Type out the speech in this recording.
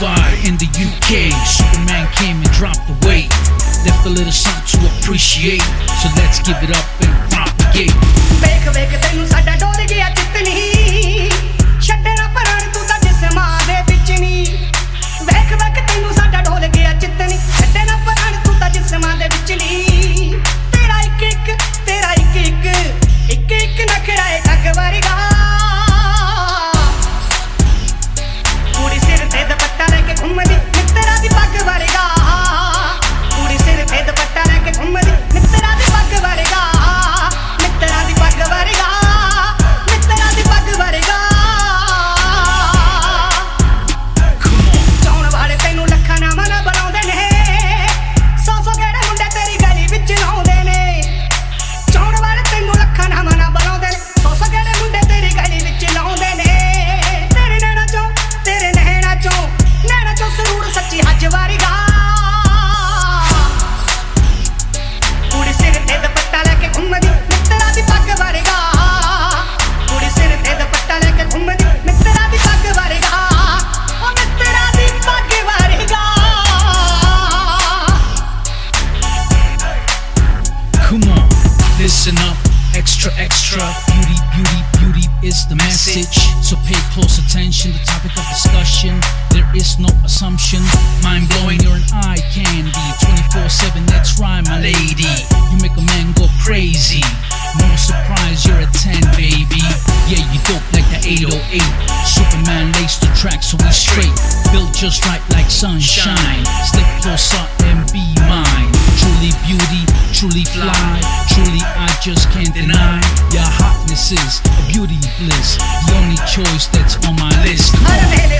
worldwide. In the UK, Superman came and dropped the weight, left a little something to appreciate. So let's give it up and propagate. ਵੇਖ ਵੇਖ ਤੈਨੂੰ ਸਾਡਾ ਡੋਲ ਗਿਆ ਚਿੱਤਨੀ, ਛੱਡਣਾ ਪਰਾਣ ਤੂੰ ਤਾਂ ਜਿਸਮਾਂ ਦੇ ਵਿੱਚ ਨੀ। ਵੇਖ ਵੇਖ ਤੈਨੂੰ ਸਾਡਾ ਡੋਲ ਗਿਆ ਚਿੱਤਨੀ, ਛੱਡਣਾ ਪਰਾਣ ਤੂੰ ਤਾਂ ਜਿਸਮਾਂ ਦੇ ਵਿੱਚ ਨੀ। ਤੇਰਾ ਇੱਕ ਇੱਕ ਨਖਰਾ ਏ ਠੱਗ ਵਰਗਾ, ਕੁੜੀ ਸਿਰ ਤੇ ਦੁਪੱਟਾ ਲੈ ਕੇ ਘੁੰਮਦੀ ਮਿੱਤਰਾਂ ਦੀ ਪੱਗ ਵਰਗਾ। ਕੁੜੀ ਸਿਰ ਤੇ ਦੁਪੱਟਾ ਲੈ ਕੇ ਘੁੰਮਦੀ ਮਿੱਤਰਾਂ ਦੀ ਪੱਗ ਵਰਗਾ, ਮਿੱਤਰਾਂ ਦੀ ਪੱਗ ਵਰਗਾ, ਮਿੱਤਰਾਂ ਦੀ ਪੱਗ ਵਰਗਾ। ਚਾਹੁਣ ਵਾਲੇ ਤੈਨੂੰ ਲੱਖਾਂ ਨਾਵਾਂ ਨਾਲ ਬੁਲਾਉਂਦੇ ਨੇ, ਸੌ ਗੇੜੇ ਮੁੰਡੇ ਤੇਰੀ ਗਲੀ ਵਿੱਚ ਲਾਉਂਦੇ ਨੇ। ਚਾਹੁਣ ਵਾਲੇ ਤੈਨੂੰ ਲੱਖਾਂ ਨਾਵਾਂ ਨਾਲ ਬੁਲਾਉਂਦੇ ਨੇ, ਸੌ ਗੇੜੇ ਮੁੰਡੇ ਤੇਰੀ ਗਲੀ ਵਿੱਚ ਲਾਉਂਦੇ ਨੇ। ਤੇਰੇ ਨੈਣਾ ਚੋਂ ਸਰੂਰ ਸੱਚੀ ਹੱਜ ਵਰਗਾ, ਕੁੜੀ ਸਿਰ ਤੇ ਦੁਪੱਟਾ ਲੈ ਕੇ ਘੁੰਮਦੀ ਮਿੱਤਰਾਂ ਦੀ ਪੱਗ ਵਰਗਾ। ਕੁੜੀ ਸਿਰ ਤੇ ਦੁਪੱਟਾ ਲੈ ਕੇ ਘੁੰਮਦੀ ਮਿੱਤਰਾਂ ਦੀ ਪੱਗ ਵਰਗਾ, ਉਹ ਮਿੱਤਰਾਂ ਦੀ ਪੱਗ ਵਰਗਾ। Come on, listen up, extra. Beauty is the message. So pay close attention, the topic of discussion. There is no assumption. Mind blowing, you're an eye candy. 24/7, that's right, my lady. You make a man go crazy. No surprise, you're a 10, baby. Yeah, you dope like the 808. Superman laced the track, so we straight. Built just right like sunshine. Step closer and be mine. Truly beauty, truly fly. Truly, I just can't deny. Your hotness is a beauty bliss, the only choice that's on my list. Come on.